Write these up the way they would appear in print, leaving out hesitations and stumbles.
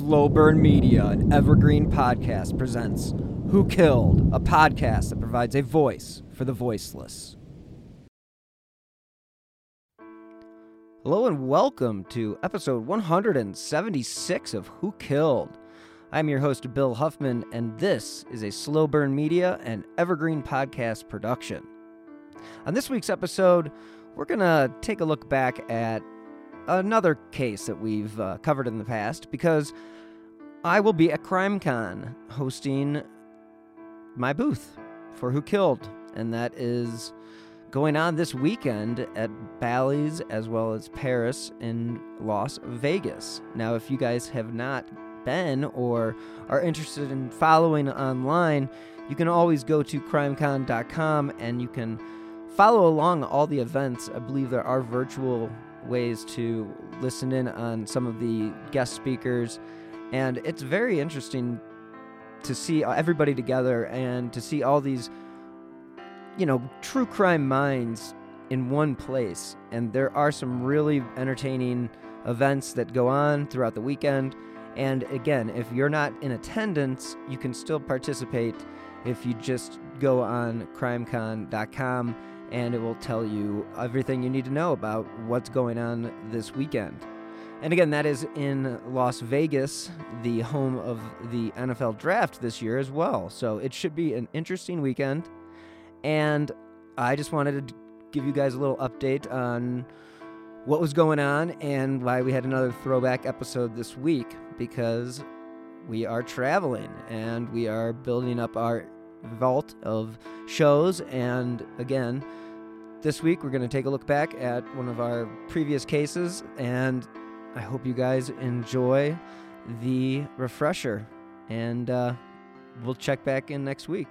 Slow Burn Media, an evergreen podcast, presents Who Killed, a podcast that provides a voice for the voiceless. Hello and welcome to episode 176 of Who Killed. I'm your host, Bill Huffman, and this is a Slow Burn Media and evergreen podcast production. On this week's episode, we're going to take a look back at another case that we've covered in the past, because I will be at CrimeCon hosting my booth for Who Killed, and that is going on this weekend at Bally's as well as Paris in Las Vegas. Now, if you guys have not been or are interested in following online, you can always go to crimecon.com and you can follow along all the events. I believe there are virtual ways to listen in on some of the guest speakers, and it's very interesting to see everybody together and to see all these, true crime minds in one place. And there are some really entertaining events that go on throughout the weekend. And again, if you're not in attendance, you can still participate if you just go on crimecon.com, and it will tell you everything you need to know about what's going on this weekend. And again, that is in Las Vegas, the home of the NFL draft this year as well. So it should be an interesting weekend. And I just wanted to give you guys a little update on what was going on and why we had another throwback episode this week, because we are traveling and we are building up our vault of shows. And again, this week we're going to take a look back at one of our previous cases, and I hope you guys enjoy the refresher, and we'll check back in next week.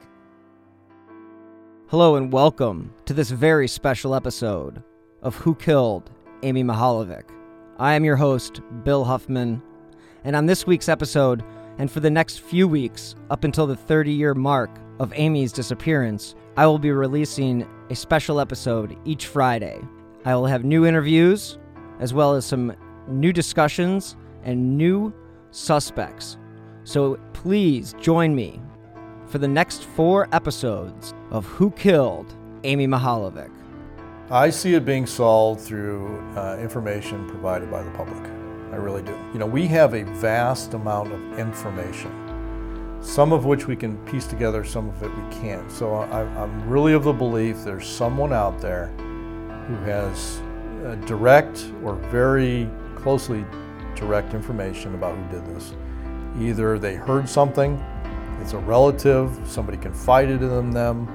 Hello and welcome to this very special episode of Who Killed Amy Mihaljevic. I am your host, Bill Huffman, and on this week's episode, and for the next few weeks, up until the 30-year mark of Amy's disappearance, I will be releasing a special episode each Friday. I will have new interviews, as well as some new discussions and new suspects. So please join me for the next 4 episodes of Who Killed Amy Mihaljevic. I see it being solved through information provided by the public. I really do. We have a vast amount of information, some of which we can piece together, some of it we can't. So I'm really of the belief there's someone out there who has direct or very closely direct information about who did this. Either they heard something, it's a relative, somebody confided in them,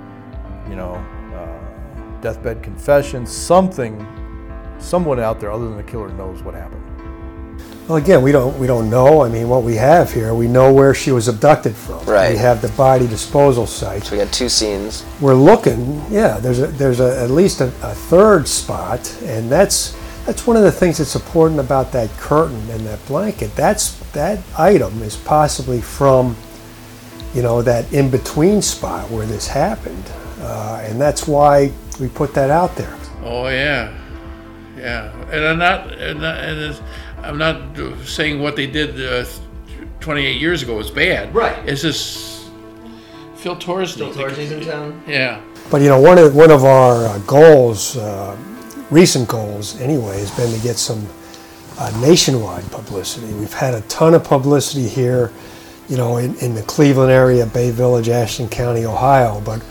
deathbed confession, something, someone out there other than the killer knows what happened. Well, again, we don't know. I mean, what we have here, we know where she was abducted from. Right. We have the body disposal site. So we got 2 scenes. We're looking. Yeah, there's at least a third spot, and that's one of the things that's important about that curtain and that blanket. That item is possibly from, that in between spot where this happened, and that's why we put that out there. Oh yeah. And I'm not saying what they did 28 years ago was bad. Right. It's just Phil Torsney's in town. Yeah. But one of our goals, recent goals anyway, has been to get some nationwide publicity. We've had a ton of publicity here, in the Cleveland area, Bay Village, Ashland County, Ohio. But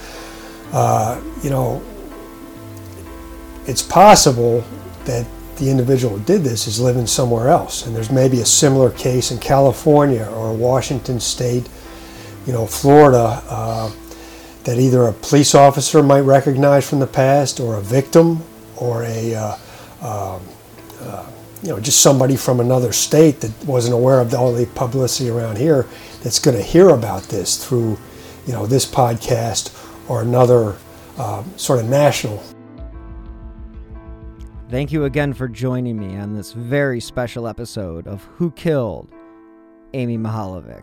it's possible that the individual who did this is living somewhere else, and there's maybe a similar case in California or Washington State, Florida, that either a police officer might recognize from the past, or a victim, or just somebody from another state that wasn't aware of all the publicity around here that's going to hear about this through, this podcast or another sort of national. Thank you again for joining me on this very special episode of Who Killed Amy Mihaljevic.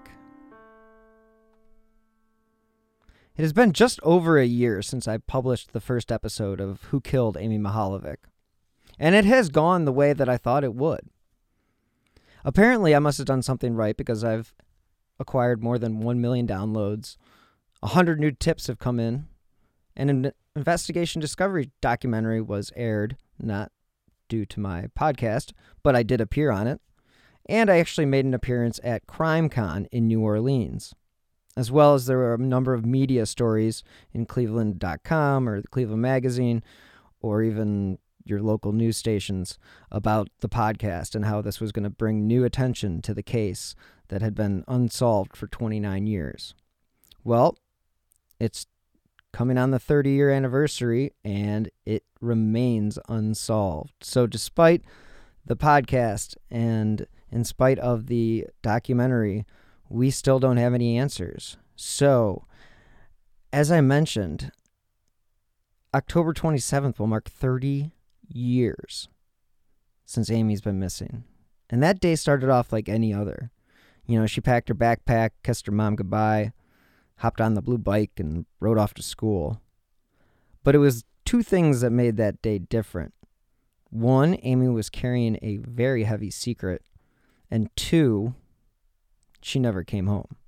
It has been just over a year since I published the first episode of Who Killed Amy Mihaljevic, and it has gone the way that I thought it would. Apparently, I must have done something right because I've acquired more than 1 million downloads, 100 new tips have come in, and an investigation discovery documentary was aired, not due to my podcast, but I did appear on it, and I actually made an appearance at CrimeCon in New Orleans, as well as there were a number of media stories in Cleveland.com or the Cleveland Magazine, or even your local news stations about the podcast and how this was going to bring new attention to the case that had been unsolved for 29 years. Well, it's coming on the 30-year anniversary, and it remains unsolved. So despite the podcast and in spite of the documentary, we still don't have any answers. So, as I mentioned, October 27th will mark 30 years since Amy's been missing. And that day started off like any other. You know, she packed her backpack, kissed her mom goodbye, hopped on the blue bike, and rode off to school. But it was two things that made that day different. One, Amy was carrying a very heavy secret. And two, she never came home.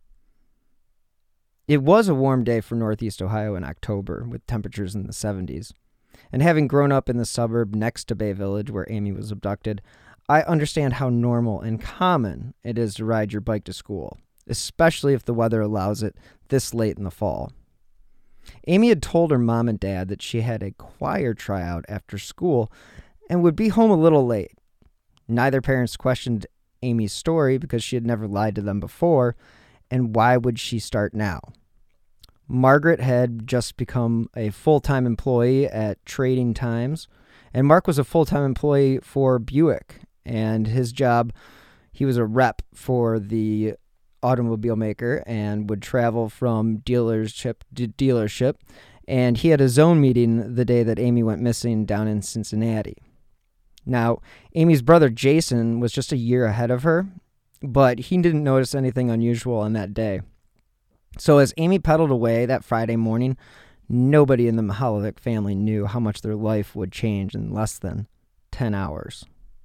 It was a warm day for Northeast Ohio in October, with temperatures in the 70s. And having grown up in the suburb next to Bay Village where Amy was abducted, I understand how normal and common it is to ride your bike to school, especially if the weather allows it this late in the fall. Amy had told her mom and dad that she had a choir tryout after school and would be home a little late. Neither parents questioned Amy's story because she had never lied to them before, and why would she start now? Margaret had just become a full-time employee at Trading Times, and Mark was a full-time employee for Buick, and his job, he was a rep for the automobile maker and would travel from dealership to dealership, and he had a zone meeting the day that Amy went missing down in Cincinnati. Now, Amy's brother Jason was just a year ahead of her, but he didn't notice anything unusual on that day. So as Amy pedaled away that Friday morning, nobody in the Mahalovic family knew how much their life would change in less than 10 hours.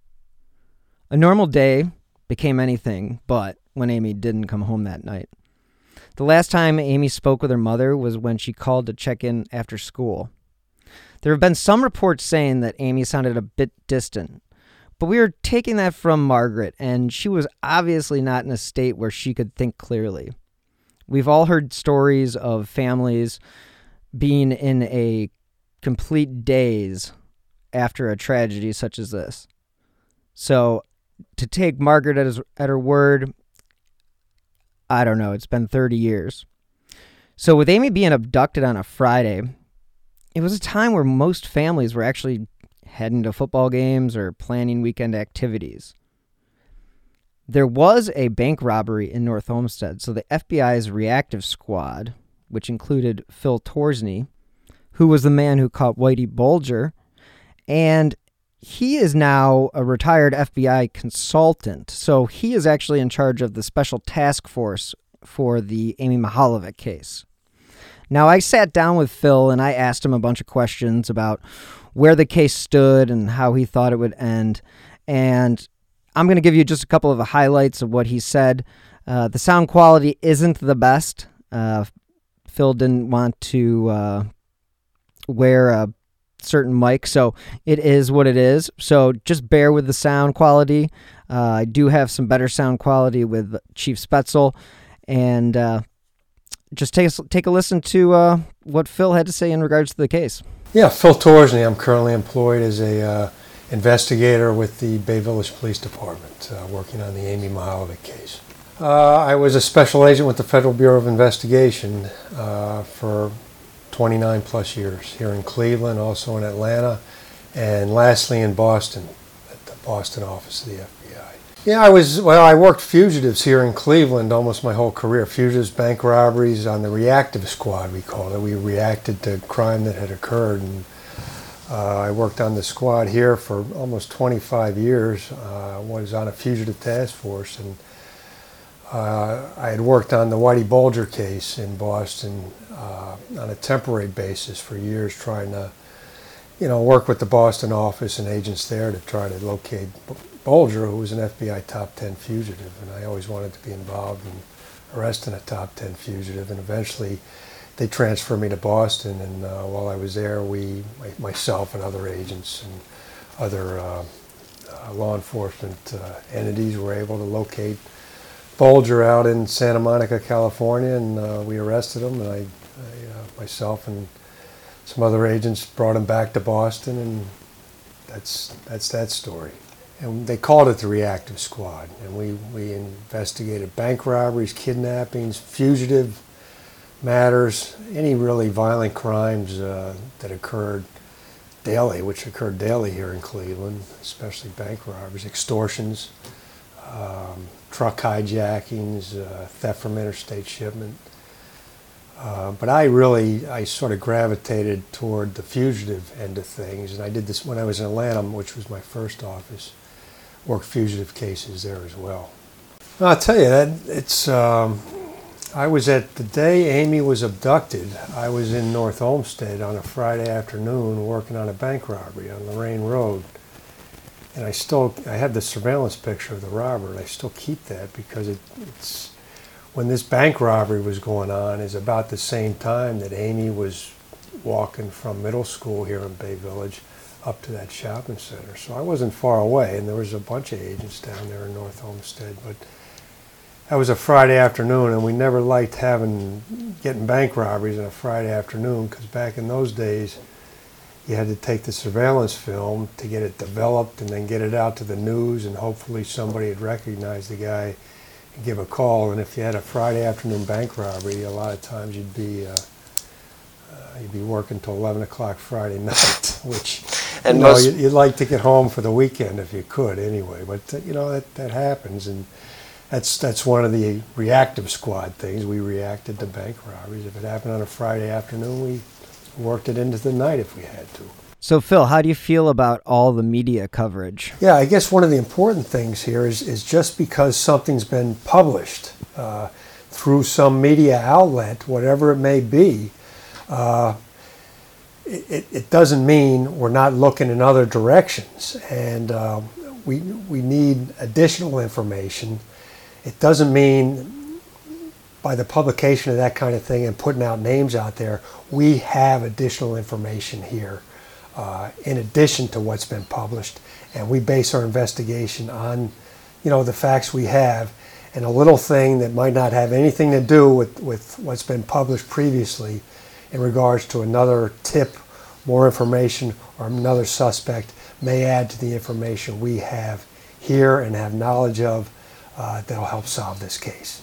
A normal day became anything but when Amy didn't come home that night. The last time Amy spoke with her mother was when she called to check in after school. There have been some reports saying that Amy sounded a bit distant, but we were taking that from Margaret, and she was obviously not in a state where she could think clearly. We've all heard stories of families being in a complete daze after a tragedy such as this. So to take Margaret at her word, I don't know, it's been 30 years. So with Amy being abducted on a Friday, it was a time where most families were actually heading to football games or planning weekend activities. There was a bank robbery in North Olmsted, so the FBI's reactive squad, which included Phil Torsney, who was the man who caught Whitey Bulger, and he is now a retired FBI consultant, so he is actually in charge of the special task force for the Amy Mahalovic case. Now, I sat down with Phil and I asked him a bunch of questions about where the case stood and how he thought it would end, and I'm going to give you just a couple of the highlights of what he said. The sound quality isn't the best. Phil didn't want to wear a certain mic, so it is what it is. So just bear with the sound quality. I do have some better sound quality with Chief Spetzel, and just take a listen to what Phil had to say in regards to the case. Yeah, Phil Torsney. I'm currently employed as a investigator with the Bay Village Police Department, working on the Amy Mahalovic case. I was a special agent with the Federal Bureau of Investigation for 29 plus years here in Cleveland, also in Atlanta, and lastly in Boston, at the Boston office of the FBI. Yeah, I worked fugitives here in Cleveland almost my whole career. Fugitives, bank robberies on the reactive squad, we called it. We reacted to crime that had occurred, and I worked on the squad here for almost 25 years. Was on a fugitive task force, and I had worked on the Whitey Bulger case in Boston on a temporary basis for years, trying to, work with the Boston office and agents there to try to locate Bolger, who was an FBI top 10 fugitive, and I always wanted to be involved in arresting a top 10 fugitive, and eventually they transferred me to Boston, and while I was there, myself and other agents and other law enforcement entities were able to locate Bolger out in Santa Monica, California, and we arrested him, and I myself and some other agents brought him back to Boston, and that's that story. And they called it the Reactive Squad, and we investigated bank robberies, kidnappings, fugitive matters, any really violent crimes that occurred daily, which occurred daily here in Cleveland, especially bank robberies, extortions, truck hijackings, theft from interstate shipment. But I sort of gravitated toward the fugitive end of things, and I did this when I was in Atlanta, which was my first office, worked fugitive cases there as well. I'll tell you, that it's, I was at the day Amy was abducted, I was in North Olmsted on a Friday afternoon working on a bank robbery on Lorraine Road. And I have the surveillance picture of the robber, and I still keep that because it's when this bank robbery was going on is about the same time that Amy was walking from middle school here in Bay Village up to that shopping center. So I wasn't far away, and there was a bunch of agents down there in North Olmsted. But that was a Friday afternoon, and we never liked getting bank robberies on a Friday afternoon because back in those days, you had to take the surveillance film to get it developed and then get it out to the news, and hopefully somebody had recognized the guy and give a call. And if you had a Friday afternoon bank robbery, a lot of times you'd be working till 11 o'clock Friday night, which you'd like to get home for the weekend if you could anyway. But that happens, and that's one of the reactive squad things. We reacted to bank robberies. If it happened on a Friday afternoon, we worked it into the night if we had to. So Phil, how do you feel about all the media coverage? Yeah, I guess one of the important things here is just because something's been published through some media outlet, whatever it may be, it doesn't mean we're not looking in other directions. And we need additional information. It doesn't mean by the publication of that kind of thing and putting out names out there, we have additional information here in addition to what's been published. And we base our investigation on, the facts we have. And a little thing that might not have anything to do with what's been published previously in regards to another tip, more information, or another suspect may add to the information we have here and have knowledge of that'll help solve this case.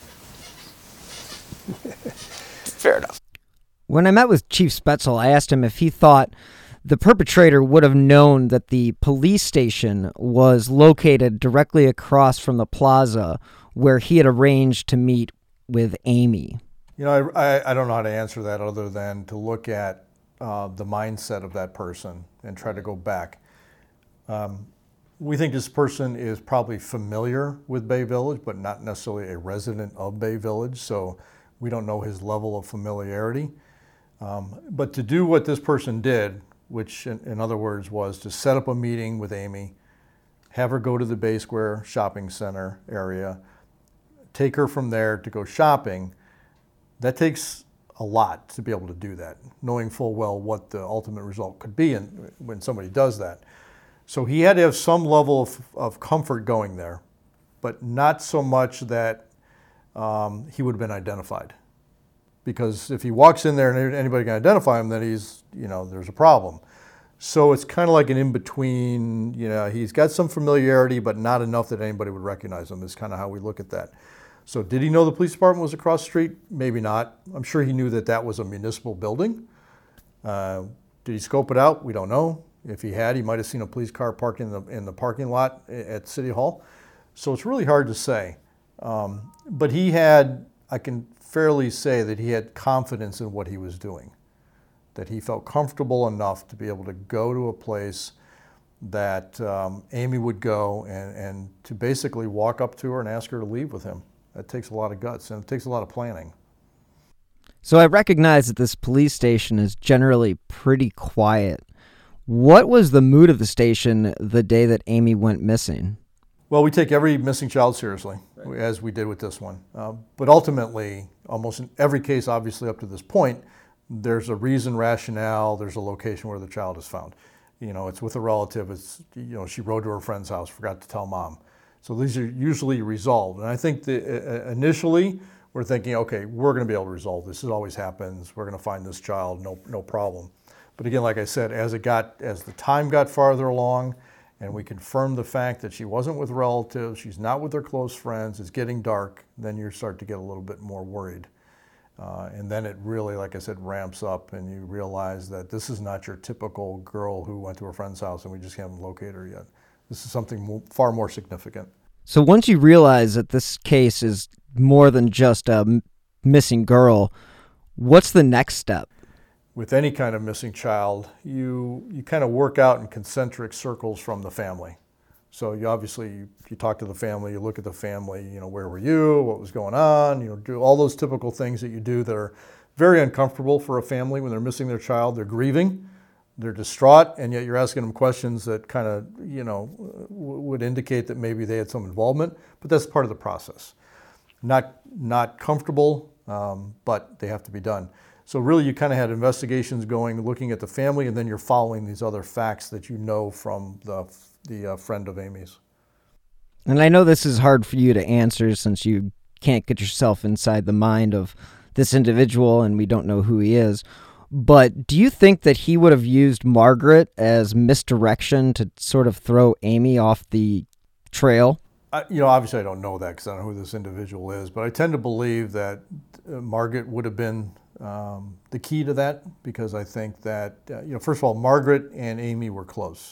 Fair enough. When I met with Chief Spetzel, I asked him if he thought the perpetrator would have known that the police station was located directly across from the plaza where he had arranged to meet with Amy. I don't know how to answer that other than to look at the mindset of that person and try to go back. We think this person is probably familiar with Bay Village, but not necessarily a resident of Bay Village, so we don't know his level of familiarity. But to do what this person did, which in other words was to set up a meeting with Amy, have her go to the Bay Square shopping center area, take her from there to go shopping, that takes a lot to be able to do that, knowing full well what the ultimate result could be when somebody does that. So he had to have some level of comfort going there, but not so much that he would have been identified. Because if he walks in there and anybody can identify him, then there's a problem. So it's kind of like an in-between, he's got some familiarity, but not enough that anybody would recognize him is kind of how we look at that. So did he know the police department was across the street? Maybe not. I'm sure he knew that was a municipal building. Did he scope it out? We don't know. If he had, he might have seen a police car parked in the parking lot at City Hall. So it's really hard to say. But I can fairly say that he had confidence in what he was doing, that he felt comfortable enough to be able to go to a place that Amy would go and to basically walk up to her and ask her to leave with him. That takes a lot of guts, and it takes a lot of planning. So I recognize that this police station is generally pretty quiet. What was the mood of the station the day that Amy went missing? Well, we take every missing child seriously, as we did with this one. But ultimately, almost in every case, obviously up to this point, there's a reason, rationale, there's a location where the child is found. It's with a relative, she rode to her friend's house, forgot to tell mom. So these are usually resolved. And I think that initially, we're thinking, okay, we're going to be able to resolve this. This always happens. We're going to find this child, no problem. But again, like I said, as the time got farther along, and we confirmed the fact that she wasn't with relatives, she's not with her close friends, it's getting dark, then you start to get a little bit more worried. And then it really, like I said, ramps up, and you realize that this is not your typical girl who went to her friend's house and we just haven't located her yet. This is something far more significant. So once you realize that this case is more than just a missing girl, what's the next step? With any kind of missing child, you kind of work out in concentric circles from the family. So you talk to the family, you look at the family, where were you, what was going on, do all those typical things that you do that are very uncomfortable for a family when they're missing their child. They're grieving, they're distraught, and yet you're asking them questions that kind of, would indicate that maybe they had some involvement, but that's part of the process. Not comfortable, but they have to be done. So really you kind of had investigations going, looking at the family, and then you're following these other facts that you know from the friend of Amy's. And I know this is hard for you to answer since you can't get yourself inside the mind of this individual and we don't know who he is. But do you think that he would have used Margaret as misdirection to sort of throw Amy off the trail? Obviously I don't know that because I don't know who this individual is, but I tend to believe that Margaret would have been the key to that, because I think that, first of all, Margaret and Amy were close.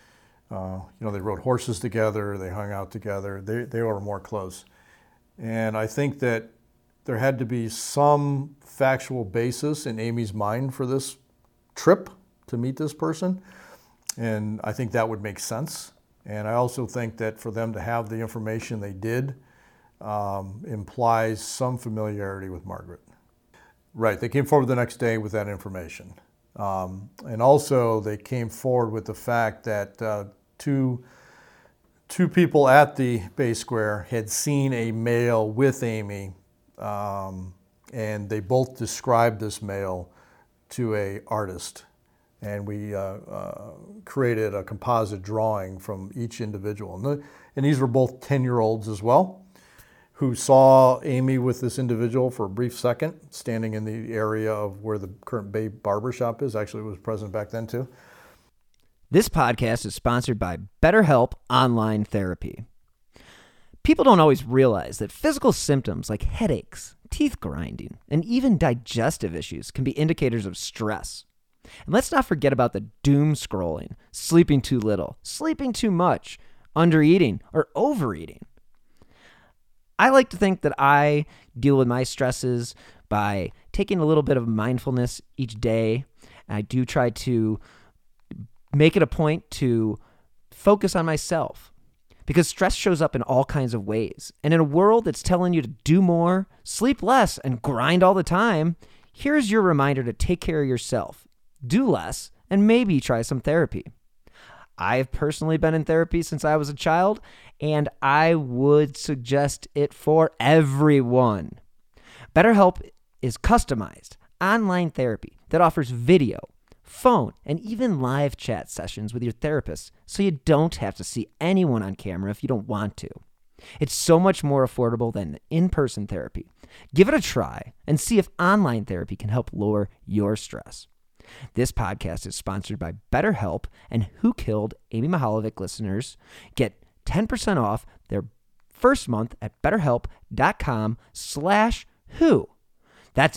They rode horses together, they hung out together, they were more close. And I think that there had to be some factual basis in Amy's mind for this trip to meet this person. And I think that would make sense. And I also think that for them to have the information they did implies some familiarity with Margaret. Right, they came forward the next day with that information. And also they came forward with the fact that two people at the Bay Square had seen a male with Amy, and they both described this male to an artist. And we created a composite drawing from each individual. And these were both 10-year-olds as well, who saw Amy with this individual for a brief second, standing in the area of where the current Bay Barbershop is. Actually, it was present back then, too. This podcast is sponsored by BetterHelp Online Therapy. People don't always realize that physical symptoms like headaches, teeth grinding, and even digestive issues can be indicators of stress. And let's not forget about the doom scrolling, sleeping too little, sleeping too much, undereating, or overeating. I like to think that I deal with my stresses by taking a little bit of mindfulness each day. And I do try to make it a point to focus on myself, because stress shows up in all kinds of ways. And in a world that's telling you to do more, sleep less, and grind all the time, here's your reminder to take care of yourself, do less, and maybe try some therapy. I've personally been in therapy since I was a child, and I would suggest it for everyone. BetterHelp is customized online therapy that offers video, phone, and even live chat sessions with your therapist, so you don't have to see anyone on camera if you don't want to. It's so much more affordable than in-person therapy. Give it a try and see if online therapy can help lower your stress. This podcast is sponsored by BetterHelp, and Who Killed Amy Mihaljevic listeners get 10% off their first month at betterhelp.com/who. That's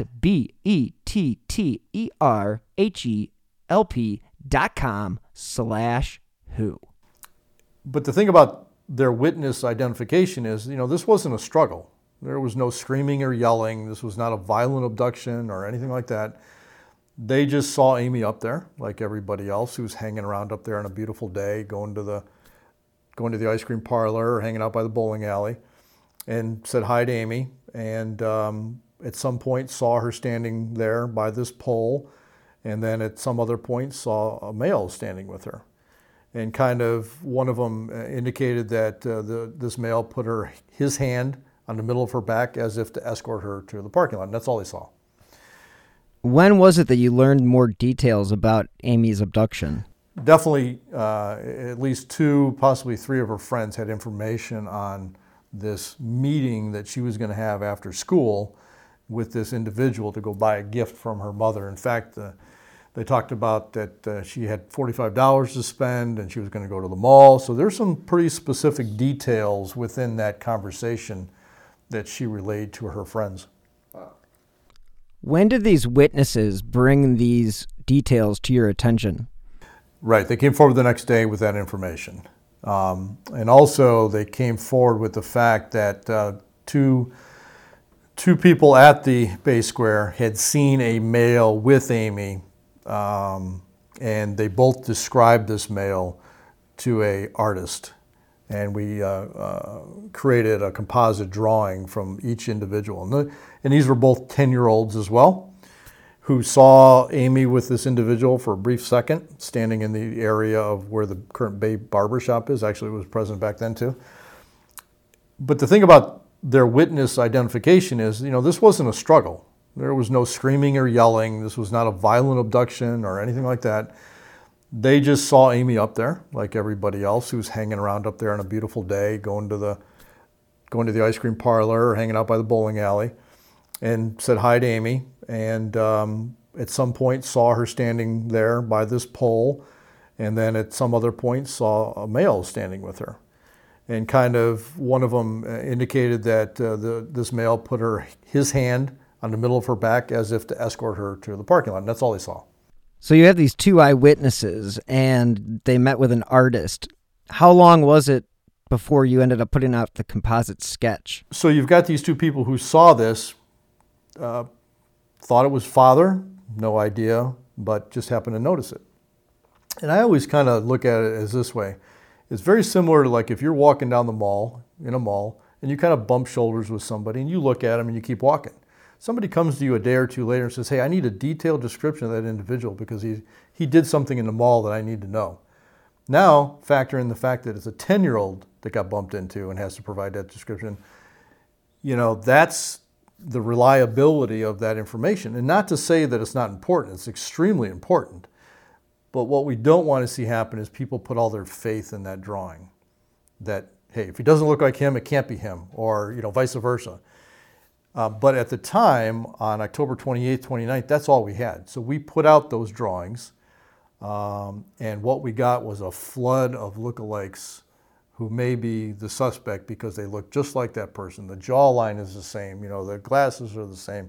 BetterHelp.com/who. But the thing about their witness identification is, this wasn't a struggle. There was no screaming or yelling. This was not a violent abduction or anything like that. They just saw Amy up there, like everybody else who's hanging around up there on a beautiful day, going to the ice cream parlor or hanging out by the bowling alley, and said hi to Amy. And at some point saw her standing there by this pole and then at some other point saw a male standing with her. And kind of one of them indicated that this male put his hand on the middle of her back as if to escort her to the parking lot. And that's all they saw. When was it that you learned more details about Amy's abduction? Definitely at least 2, possibly 3 of her friends had information on this meeting that she was going to have after school with this individual to go buy a gift from her mother. In fact, they talked about that she had $45 to spend and she was going to go to the mall. So there's some pretty specific details within that conversation that she relayed to her friends. When did these witnesses bring these details to your attention? Right, they came forward the next day with that information. And also they came forward with the fact that two people at the Bay Square had seen a male with Amy, and they both described this male to an artist. And we created a composite drawing from each individual. And these were both 10-year-olds as well, who saw Amy with this individual for a brief second, standing in the area of where the current Bay Barber Shop is. Actually, it was present back then too. But the thing about their witness identification is, this wasn't a struggle. There was no screaming or yelling. This was not a violent abduction or anything like that. They just saw Amy up there, like everybody else who was hanging around up there on a beautiful day, going to the ice cream parlor or hanging out by the bowling alley, and said hi to Amy. And at some point saw her standing there by this pole, and then at some other point saw a male standing with her. And kind of one of them indicated that this male put his hand on the middle of her back as if to escort her to the parking lot. And that's all they saw. So you have these 2 eyewitnesses, and they met with an artist. How long was it before you ended up putting out the composite sketch? So you've got these 2 people who saw this, thought it was father, no idea, but just happened to notice it. And I always kind of look at it as this way. It's very similar to like if you're walking down the mall, in a mall, and you kind of bump shoulders with somebody and you look at them and you keep walking. Somebody comes to you a day or 2 later and says, hey, I need a detailed description of that individual because he did something in the mall that I need to know. Now, factor in the fact that it's a 10-year-old that got bumped into and has to provide that description. That's the reliability of that information. And not to say that it's not important, it's extremely important. But what we don't want to see happen is people put all their faith in that drawing. That, hey, if he doesn't look like him, it can't be him, or vice versa. But at the time, on October 28th, 29th, that's all we had. So we put out those drawings, and what we got was a flood of lookalikes who may be the suspect because they look just like that person. The jawline is the same, the glasses are the same.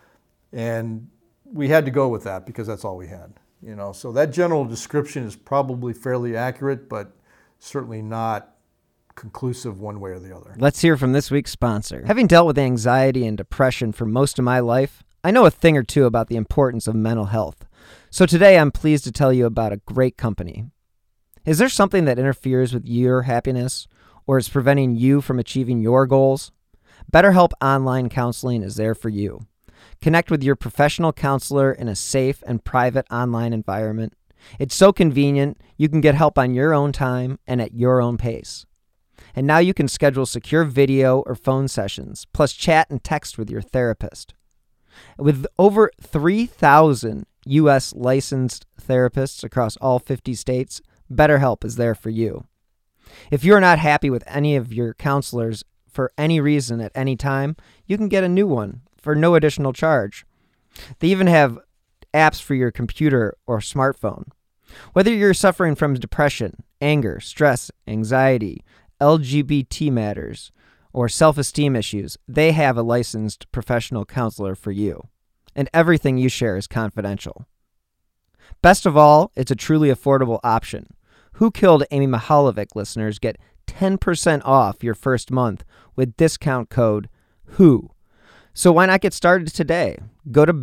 And we had to go with that because that's all we had. So that general description is probably fairly accurate, but certainly not conclusive one way or the other. Let's hear from this week's sponsor. Having dealt with anxiety and depression for most of my life, I know a thing or two about the importance of mental health. So today I'm pleased to tell you about a great company. Is there something that interferes with your happiness or is preventing you from achieving your goals? BetterHelp Online Counseling is there for you. Connect with your professional counselor in a safe and private online environment. It's so convenient, you can get help on your own time and at your own pace. And now you can schedule secure video or phone sessions, plus chat and text with your therapist. With over 3,000 U.S. licensed therapists across all 50 states, BetterHelp is there for you. If you're not happy with any of your counselors for any reason at any time, you can get a new one for no additional charge. They even have apps for your computer or smartphone. Whether you're suffering from depression, anger, stress, anxiety, LGBT matters, or self-esteem issues, they have a licensed professional counselor for you. And everything you share is confidential. Best of all, it's a truly affordable option. Who Killed Amy Mihaljevic listeners get 10% off your first month with discount code WHO. So why not get started today? Go to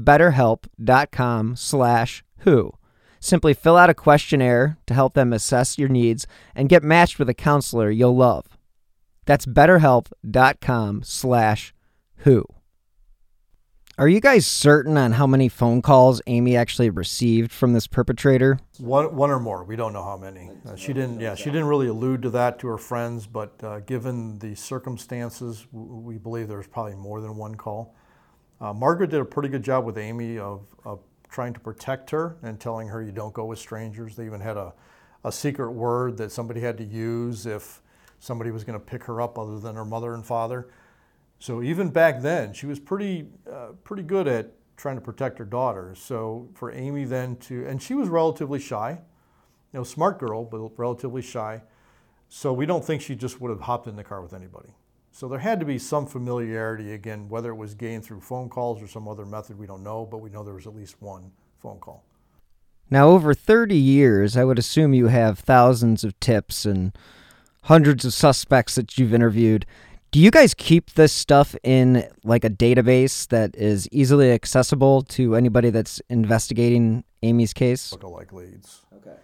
betterhelp.com/WHO. Simply fill out a questionnaire to help them assess your needs and get matched with a counselor you'll love. That's betterhelp.com/WHO. Are you guys certain on how many phone calls Amy actually received from this perpetrator? One or more. We don't know how many. She didn't really allude to that to her friends, but given the circumstances, we believe there was probably more than one call. Margaret did a pretty good job with Amy of trying to protect her and telling her you don't go with strangers. They even had a secret word that somebody had to use if somebody was going to pick her up other than her mother and father. So even back then, she was pretty good at trying to protect her daughter. So for Amy then and she was relatively shy, smart girl, but relatively shy. So we don't think she just would have hopped in the car with anybody. So there had to be some familiarity, again, whether it was gained through phone calls or some other method, we don't know, but we know there was at least one phone call. Now, over 30 years, I would assume you have thousands of tips and hundreds of suspects that you've interviewed. Do you guys keep this stuff in like a database that is easily accessible to anybody that's investigating Amy's case? Lookalike leads. Okay.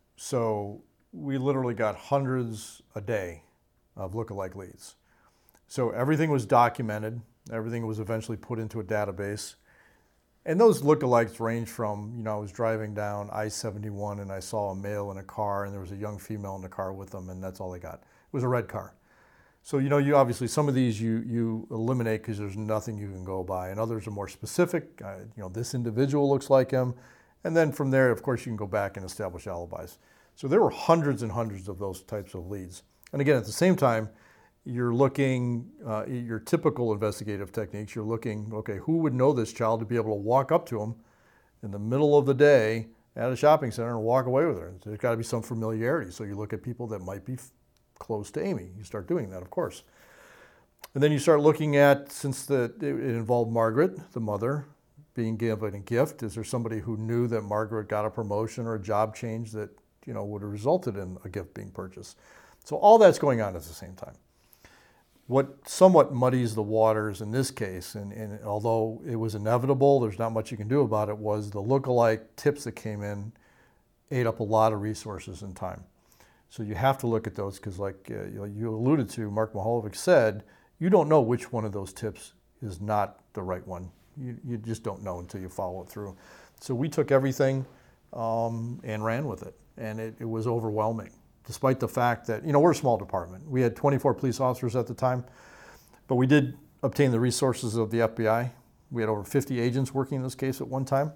So we literally got hundreds a day of lookalike leads. So everything was documented. Everything was eventually put into a database. And those lookalikes range from, I was driving down I-71 and I saw a male in a car and there was a young female in the car with them, and that's all they got. It was a red car. So, you obviously, some of these you eliminate because there's nothing you can go by, and others are more specific. This individual looks like him. And then from there, of course, you can go back and establish alibis. So there were hundreds and hundreds of those types of leads. And again, at the same time, you're looking, your typical investigative techniques, you're looking, okay, who would know this child to be able to walk up to him in the middle of the day at a shopping center and walk away with her? There's got to be some familiarity. So you look at people that might be close to Amy. You start doing that, of course. And then you start looking at, since it involved Margaret, the mother, being given a gift, is there somebody who knew that Margaret got a promotion or a job change that, would have resulted in a gift being purchased? So all that's going on at the same time. What somewhat muddies the waters in this case, and although it was inevitable, there's not much you can do about it, was the lookalike tips that came in ate up a lot of resources and time. So you have to look at those because, like you alluded to, Mark Maholovic said, you don't know which one of those tips is not the right one. You just don't know until you follow it through. So we took everything and ran with it, and it was overwhelming. Despite the fact that, we're a small department. We had 24 police officers at the time, but we did obtain the resources of the FBI. We had over 50 agents working in this case at one time.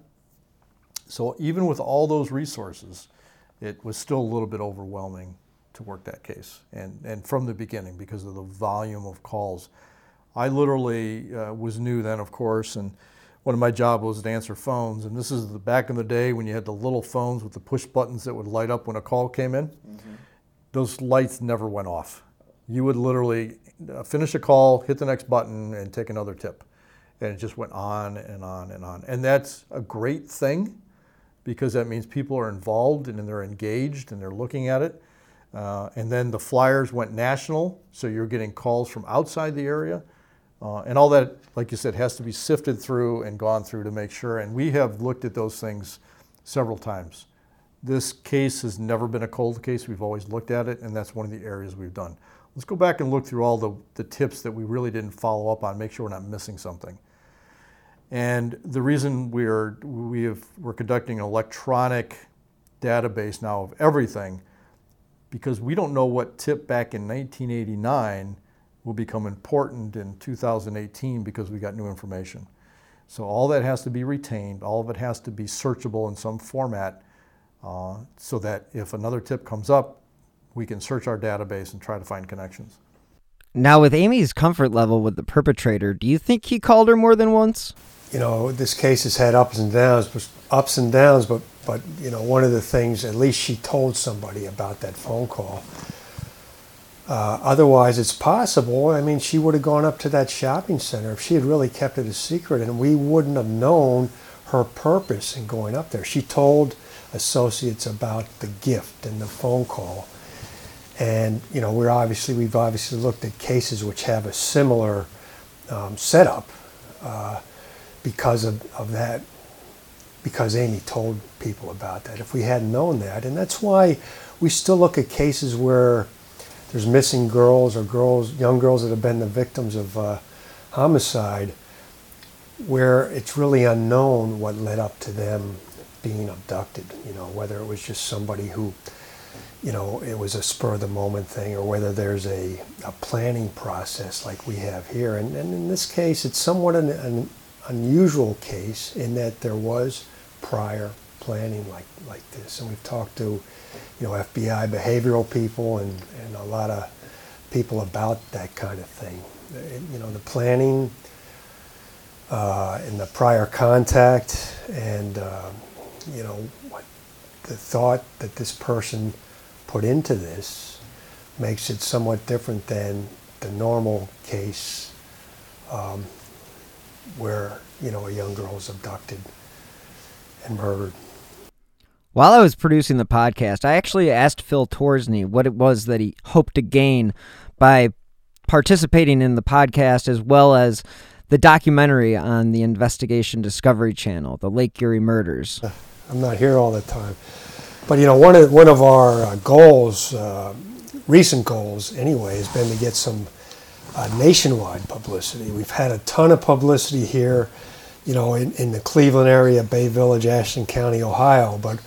So even with all those resources, it was still a little bit overwhelming to work that case. And from the beginning, because of the volume of calls. I literally was new then, of course, and one of my jobs was to answer phones. And this is back in the day when you had the little phones with the push buttons that would light up when a call came in. Mm-hmm. Those lights never went off. You would literally finish a call, hit the next button, and take another tip. And it just went on and on and on. And that's a great thing because that means people are involved and they're engaged and they're looking at it. And then the flyers went national, so you're getting calls from outside the area. And all that, like you said, has to be sifted through and gone through to make sure. And we have looked at those things several times. This case has never been a cold case. We've always looked at it, and that's one of the areas we've done. Let's go back and look through all the tips that we really didn't follow up on, make sure we're not missing something. And the reason we're conducting an electronic database now of everything, because we don't know what tip back in 1989 will become important in 2018 because we got new information. So all that has to be retained, all of it has to be searchable in some format so that if another tip comes up, we can search our database and try to find connections. Now, with Amy's comfort level with the perpetrator, do you think he called her more than once? This case has had ups and downs, but one of the things, at least she told somebody about that phone call. Otherwise, it's possible. I mean, she would have gone up to that shopping center if she had really kept it a secret, and we wouldn't have known her purpose in going up there. She told associates about the gift and the phone call. And, we've obviously looked at cases which have a similar setup because of that, because Amy told people about that. If we hadn't known that, and that's why we still look at cases where there's missing girls or young girls that have been the victims of homicide. where it's really unknown what led up to them being abducted, whether it was just somebody who, it was a spur of the moment thing, or whether there's a planning process like we have here. And in this case, it's somewhat an unusual case in that there was prior planning like this. And we've talked to, FBI behavioral people and a lot of people about that kind of thing. The planning and the prior contact and, what the thought that this person put into this makes it somewhat different than the normal case where, a young girl is abducted and murdered. While I was producing the podcast, I actually asked Phil Torsney what it was that he hoped to gain by participating in the podcast as well as the documentary on the Investigation Discovery Channel, the Lake Erie Murders. I'm not here all the time. But, one of our goals, recent goals anyway, has been to get some nationwide publicity. We've had a ton of publicity here, in the Cleveland area, Bay Village, Ashland County, Ohio. But,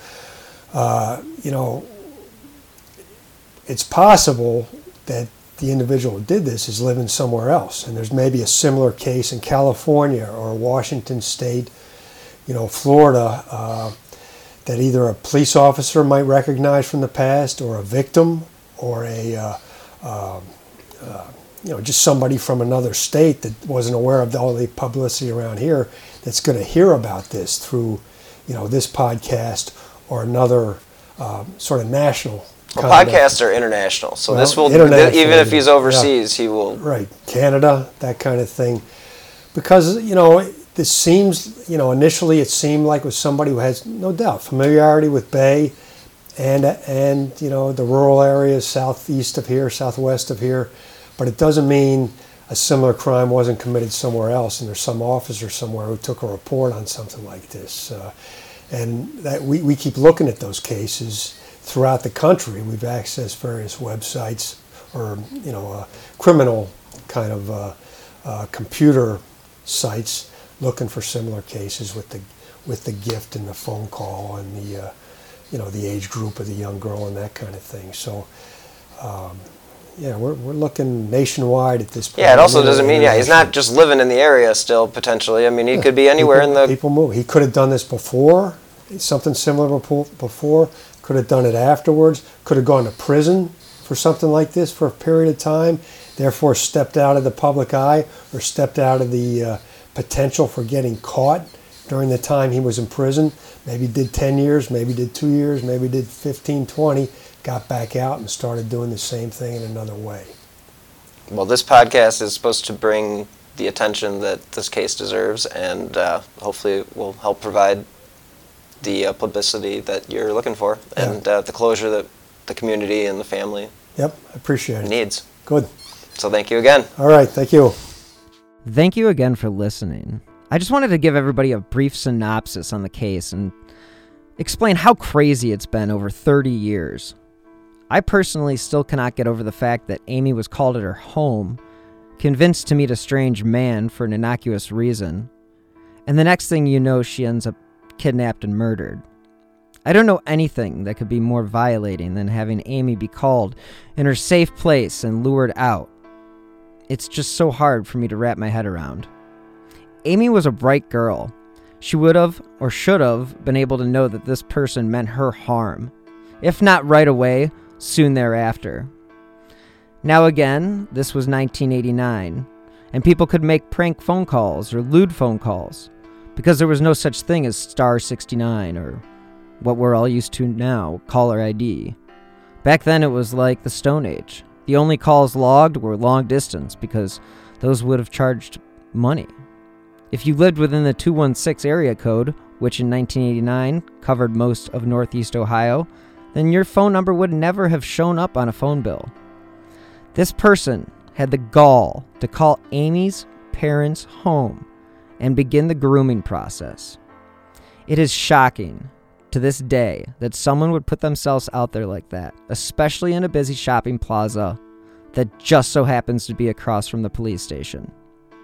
it's possible that the individual who did this is living somewhere else. And there's maybe a similar case in California or Washington State, Florida, that either a police officer might recognize from the past, or a victim, or just somebody from another state that wasn't aware of all the publicity around here that's going to hear about this through, this podcast or another sort of national. Well, podcasts are international, so this will, even if he's overseas, he will. Right, Canada, that kind of thing. Because, this seems, initially it seemed like it was somebody who has, no doubt, familiarity with Bay and the rural areas southeast of here, southwest of here. But it doesn't mean a similar crime wasn't committed somewhere else and there's some officer somewhere who took a report on something like this. And that we keep looking at those cases throughout the country. We've accessed various websites or, criminal kind of computer sites looking for similar cases with the gift and the phone call and the age group of the young girl and that kind of thing. So we're looking nationwide at this point. Yeah, it also doesn't mean he's not just living in the area still potentially. I mean, he could be anywhere in the. People move. He could have done this before, something similar before. Could have done it afterwards. Could have gone to prison for something like this for a period of time. Therefore, stepped out of the public eye or stepped out of the potential for getting caught during the time he was in prison. Maybe did 10 years, maybe did 2 years, maybe did 15, 20, got back out and started doing the same thing in another way. Well, this podcast is supposed to bring the attention that this case deserves, and hopefully it will help provide the publicity that you're looking for and the closure that the community and the family I appreciate it. Needs. Good. So thank you again. All right, thank you. Thank you again for listening. I just wanted to give everybody a brief synopsis on the case and explain how crazy it's been over 30 years. I personally still cannot get over the fact that Amy was called at her home, convinced to meet a strange man for an innocuous reason, and the next thing you know, she ends up kidnapped and murdered. I don't know anything that could be more violating than having Amy be called in her safe place and lured out. It's just so hard for me to wrap my head around. Amy was a bright girl. She would have or should have been able to know that this person meant her harm. If not right away, soon thereafter. Now again, this was 1989, and people could make prank phone calls or lewd phone calls, because there was no such thing as star 69 or what we're all used to now, caller ID. Back then it was like the Stone Age. The only calls logged were long distance because those would have charged money. If you lived within the 216 area code, which in 1989 covered most of Northeast Ohio, then your phone number would never have shown up on a phone bill. This person had the gall to call Amy's parents' home and begin the grooming process. It is shocking to this day that someone would put themselves out there like that, especially in a busy shopping plaza that just so happens to be across from the police station.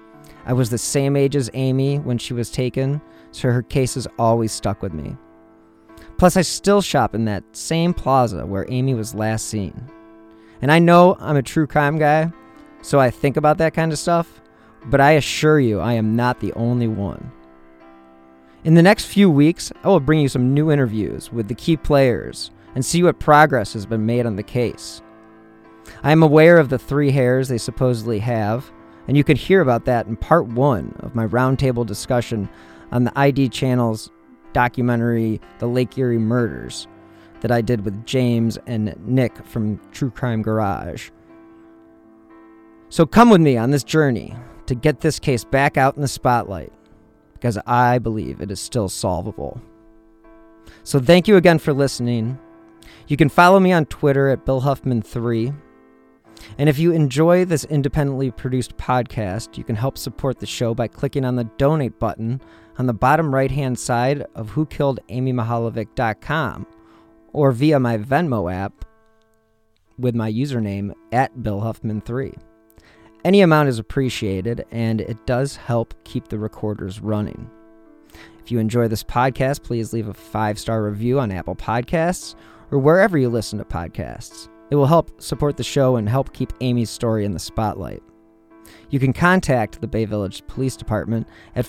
I was the same age as Amy when she was taken, so her case has always stuck with me. Plus, I still shop in that same plaza where Amy was last seen. And I know I'm a true crime guy, so I think about that kind of stuff, but I assure you I am not the only one. In the next few weeks, I will bring you some new interviews with the key players and see what progress has been made on the case. I am aware of the 3 hairs they supposedly have, and you can hear about that in part 1 of my roundtable discussion on the ID Channel's documentary, The Lake Erie Murders, that I did with James and Nick from True Crime Garage. So come with me on this journey to get this case back out in the spotlight, because I believe it is still solvable. So thank you again for listening. You can follow me on Twitter at BillHuffman3. And if you enjoy this independently produced podcast, you can help support the show by clicking on the donate button on the bottom right-hand side of WhoKilledAmyMihaljevic.com or via my Venmo app with my username @BillHuffman3. Any amount is appreciated, and it does help keep the recorders running. If you enjoy this podcast, please leave a 5-star review on Apple Podcasts or wherever you listen to podcasts. It will help support the show and help keep Amy's story in the spotlight. You can contact the Bay Village Police Department at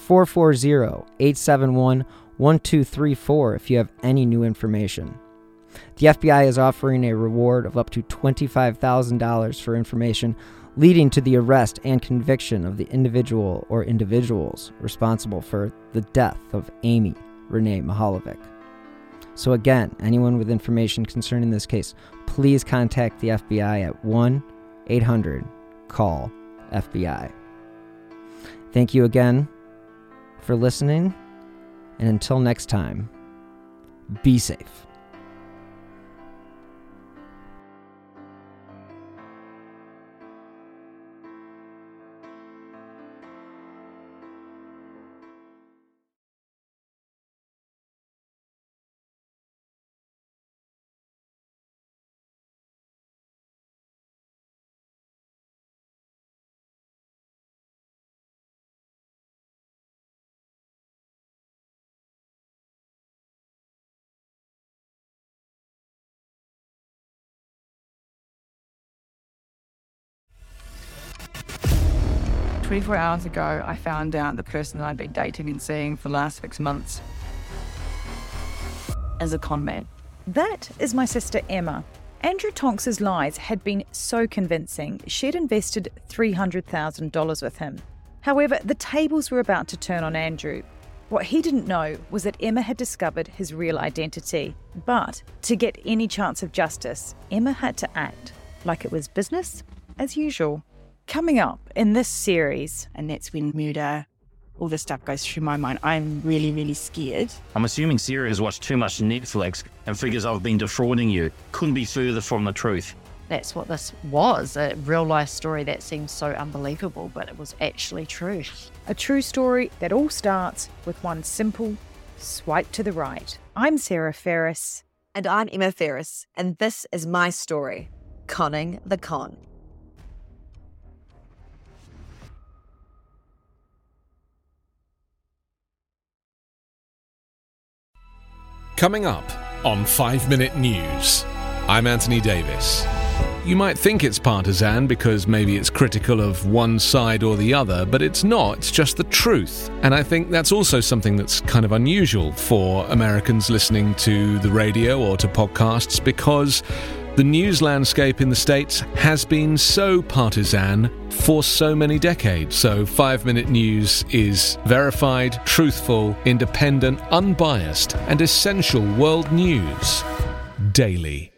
440-871-1234 if you have any new information. The FBI is offering a reward of up to $25,000 for information leading to the arrest and conviction of the individual or individuals responsible for the death of Amy Renee Mihaljevic. So again, anyone with information concerning this case, please contact the FBI at 1-800-CALL-FBI. Thank you again for listening, and until next time, be safe. "24 hours ago, I found out the person that I'd been dating and seeing for the last 6 months is a con man." That is my sister Emma. Andrew Tonks's lies had been so convincing, she'd invested $300,000 with him. However, the tables were about to turn on Andrew. What he didn't know was that Emma had discovered his real identity. But to get any chance of justice, Emma had to act like it was business as usual. Coming up in this series, And that's when murder, all this stuff goes through my mind. I'm really, really scared. I'm assuming Sarah has watched too much Netflix and figures I've been defrauding you. Couldn't be further from the truth. That's what this was, a real-life story that seems so unbelievable, but it was actually true. a true story that all starts with one simple swipe to the right. I'm Sarah Ferris. And I'm Emma Ferris, and this is my story, Conning the Con. Coming up on 5 Minute News, I'm Anthony Davis. You might think it's partisan because maybe it's critical of one side or the other, but it's not, it's just the truth. And I think that's also something that's kind of unusual for Americans listening to the radio or to podcasts, because the news landscape in the States has been so partisan for so many decades. So 5 Minute News is verified, truthful, independent, unbiased, and essential world news daily.